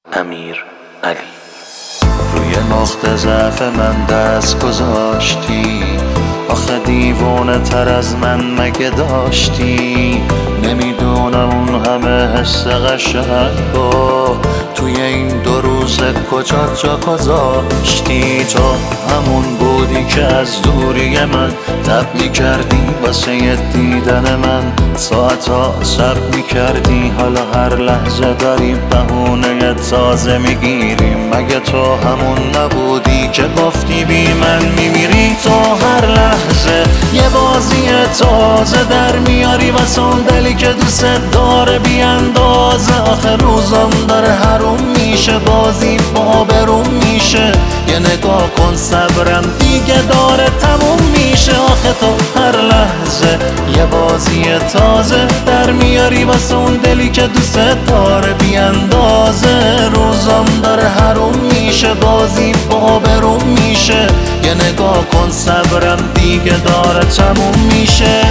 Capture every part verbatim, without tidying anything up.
امیر علی. روی نقطه ضعف من دست گذاشتی، آخه دیوانه تر از من مگه داشتی؟ نمیدونم اون همه حس قشنگو توی این دو روز کجا جا گذاشتی؟ تو همون بودی که از دوری من تب میکردی واسه دیدن من، ساعتا صبر میکردی، حالا هر لحظه داری بهونه تازه میگیری. مگه تو همون نبودی که گفتی بی من میمیری؟ تو هر لحظه یه بازی تازه در میاری واسه اون دلی که دوست داره بی اندازه. آخه روزم داره حروم میشه، بازی با بروم میشه، یه نگاه کن صبرم دیگه داره تموم میشه. آخه تو هر لحظه یه بازی تازه در میاری واسه اون دلی که دوست داره بی اندازه. روزم داره حروم میشه، بازی با بروم میشه، یه نگاه کن صبرم دیگه داره تموم میشه.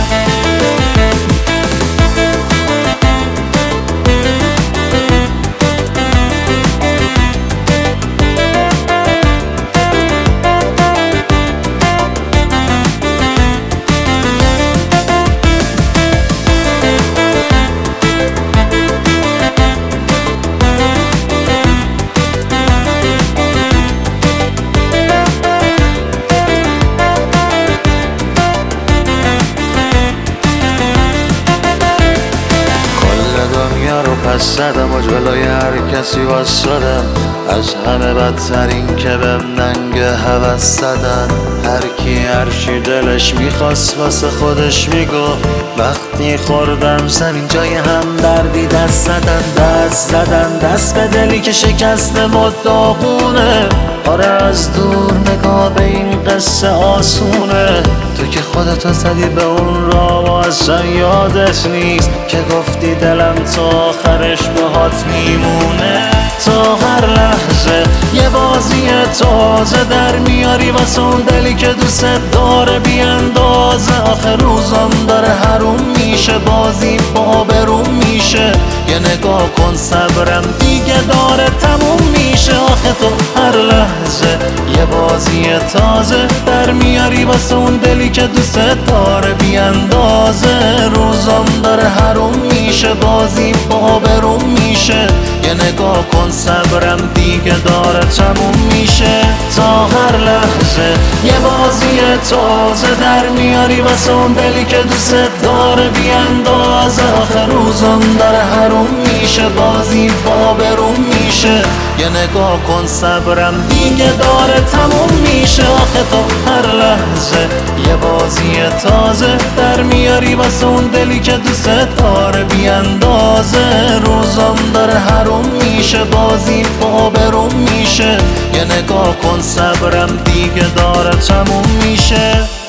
دنیا رو پس زدم و جلوی هر کسی واسدم، از همه بدترین که بهم ننگ هوس زدن. هر کی هرچی دلش میخواست واسه خودش میگفت، وقتی خوردم زمین جای هم دردی دست زدن. دست زدن دست به دلی که شکسته و داغونه، آره از دور نگاه به این قصه آسونه. تو که خودتو زدی به اون راه و اصلا یادت نیست که گفتی دلم تا آخرش باهات میمونه. تا هر لحظه یه بازی تازه در میاری واسه اون دلی که دوست داره بی اندازه. آخه روزم داره حروم میشه، بازی با بروم میشه، یه نگاه کن صبرم دیگه داره تموم میشه. آخه تو هر لحظه یه بازی تازه در میاری واسه اون دلی که دوست داره بی اندازه. روزم داره حروم میشه، بازی با بروم میشه، یه نگاه کن صبرم دیگه داره تموم میشه. تا هر لحظه یه بازی تازه در میاری واسه اون دلی که دوست داره بی اندازه. آخه روزم داره حروم میشه، بازی با بروم میشه، یه نگاه کن صبرم دیگه داره تموم میشه. آخه تو هر لحظه یه بازی تازه در میاری واسه اون دلی که دوست داره بی اندازه. روزم داره حروم میشه، بازی با بروم میشه، یه نگاه کن صبرم دیگه داره تموم میشه.